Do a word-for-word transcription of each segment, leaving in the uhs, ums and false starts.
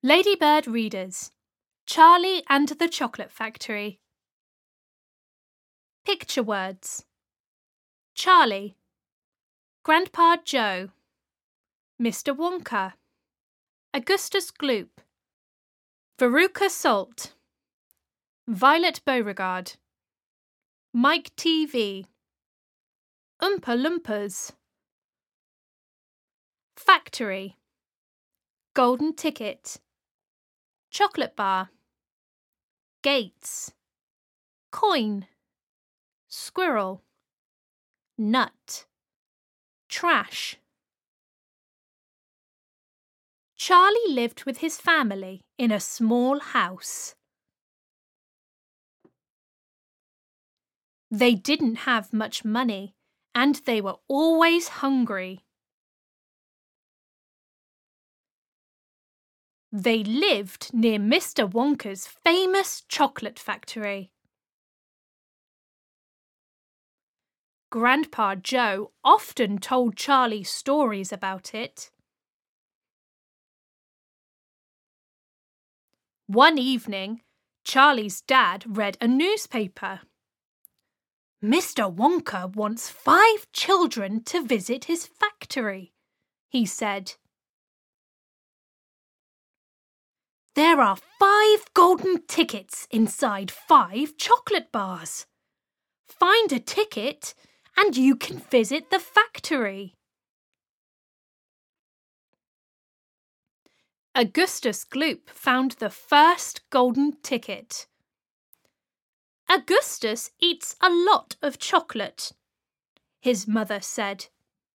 Ladybird Readers, Charlie and the Chocolate Factory. Picture words. Charlie, Grandpa Joe, Mister Wonka, Augustus Gloop, Veruca Salt, Violet Beauregarde, Mike T V, Oompa Loompas, Factory, Golden Ticket, Chocolate Bar, Gates, Coin, Squirrel, Nut, Trash. Charlie lived with his family in a small house. They didn't have much money, and they were always hungry. They lived near Mister Wonka's famous chocolate factory. Grandpa Joe often told Charlie stories about it. One evening, Charlie's dad read a newspaper. Mister Wonka wants five children to visit his factory, he said. There are five golden tickets inside five chocolate bars. Find a ticket and you can visit the factory. Augustus Gloop found the first golden ticket. Augustus eats a lot of chocolate, his mother said.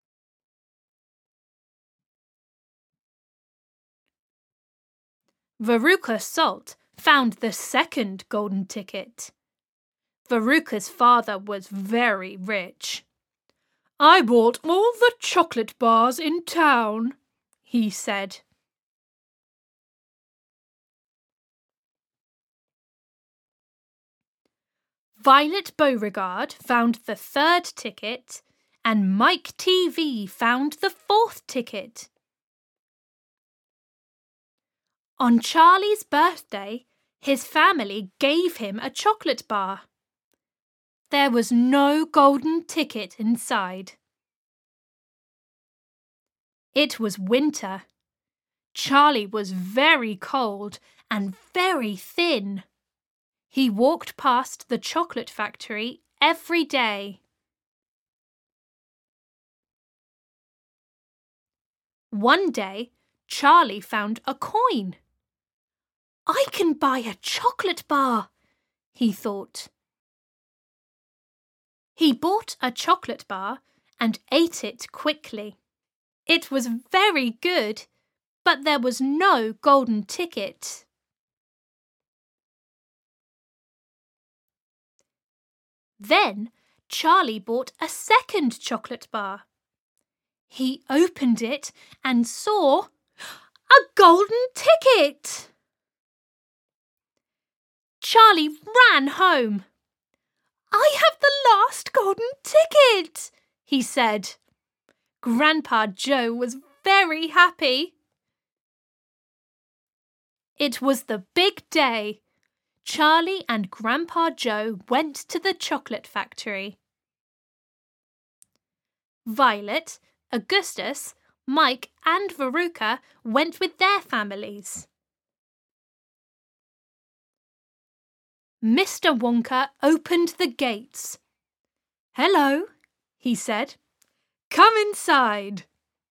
Veruca Salt found the second golden ticket. Veruca's father was very rich. I bought all the chocolate bars in town, he said. Violet Beauregarde found the third ticket, and Mike T V found the fourth ticket. On Charlie's birthday, his family gave him a chocolate bar. There was no golden ticket inside. It was winter. Charlie was very cold and very thin. He walked past the chocolate factory every day. One day, Charlie found a coin. I can buy a chocolate bar, he thought. He bought a chocolate bar and ate it quickly. It was very good, but there was no golden ticket. Then Charlie bought a second chocolate bar. He opened it and saw a golden ticket. Charlie ran home. I have the last golden ticket, he said. Grandpa Joe was very happy. It was the big day. Charlie and Grandpa Joe went to the chocolate factory. Violet, Augustus, Mike and Veruca went with their families. Mister Wonka opened the gates. Hello, he said. Come inside.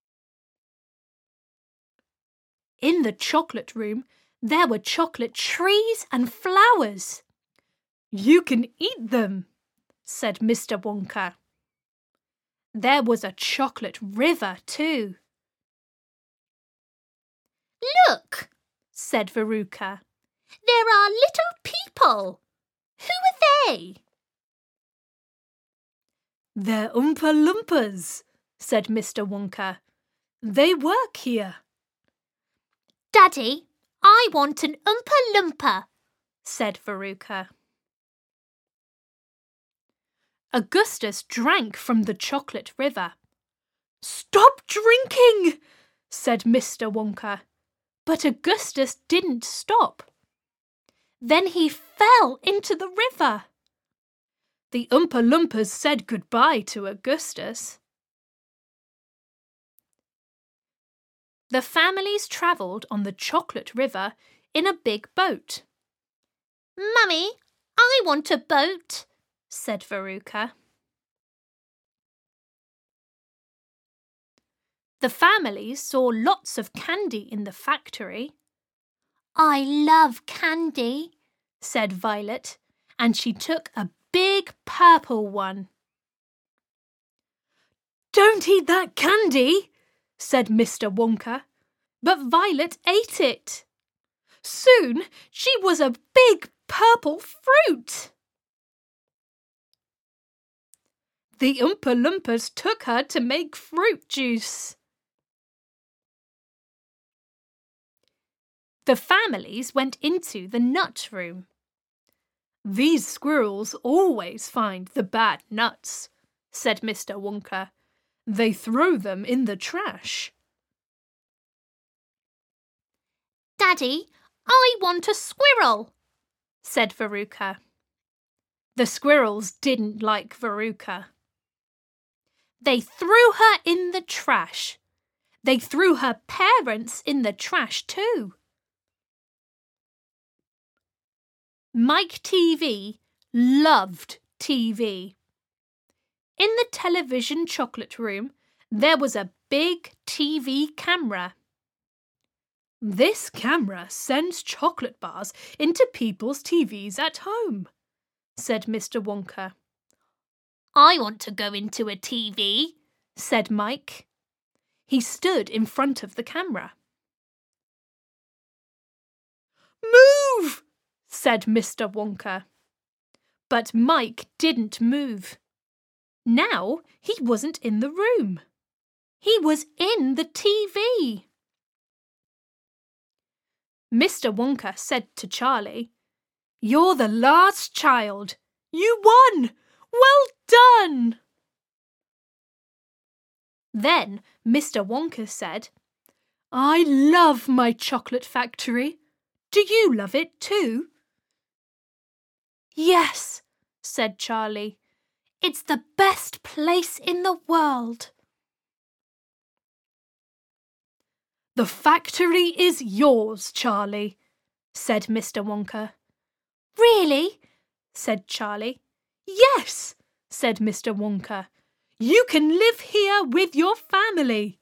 In the chocolate room, there were chocolate trees and flowers. You can eat them, said Mister Wonka. There was a chocolate river too. Look, said Veruca. There are little people. Who are they? They're Oompa Loompas, said Mister Wonka. They work here. Daddy, I want an Oompa Loompa, said Veruca. Augustus drank from the chocolate river. Stop drinking, said Mister Wonka. But Augustus didn't stop. Then he fell into the river. The Oompa Loompas said goodbye to Augustus. The families travelled on the Chocolate River in a big boat. "Mummy, I want a boat," said Veruca. The families saw lots of candy in the factory. "I love candy," said Violet, and she took a big purple one. "Don't eat that candy," said Mister Wonka, but Violet ate it. Soon she was a big purple fruit. The Oompa Loompas took her to make fruit juice. The families went into the nut room. "These squirrels always find the bad nuts," said Mister Wonka. "They throw them in the trash." "Daddy, I want a squirrel," said Veruca. The squirrels didn't like Veruca. They threw her in the trash. They threw her parents in the trash too. Mike T V loved T V. In the television chocolate room, there was a big T V camera. "This camera sends chocolate bars into people's T Vs at home," said Mister Wonka. "I want to go into a T V," said Mike. He stood in front of the camera. "Move!" said Mister Wonka. But Mike didn't move. Now he wasn't in the room. He was in the T V. Mister Wonka said to Charlie, "You're the last child. You won! Well done!" Then Mister Wonka said, "I love my chocolate factory. Do you love it too?" "Yes," said Charlie. "It's the best place in the world." "The factory is yours, Charlie," said Mister Wonka. "Really?" said Charlie. "Yes," said Mister Wonka. "You can live here with your family."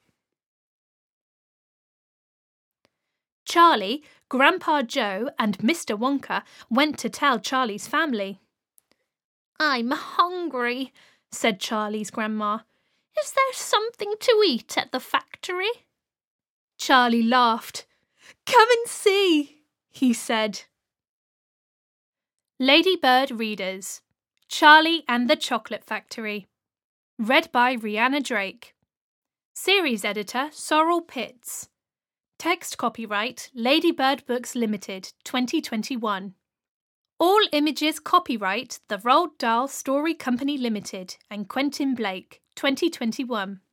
Charlie, Grandpa Joe and Mister Wonka went to tell Charlie's family. "I'm hungry," said Charlie's grandma. "Is there something to eat at the factory?" Charlie laughed. "Come and see," he said. Ladybird Readers: Charlie and the Chocolate Factory. Read by Rihanna Drake. Series editor Sorrel Pitts. Text copyright Ladybird Books Limited, twenty twenty-one. All images copyright The Roald Dahl Story Company Limited and Quentin Blake, twenty twenty-one.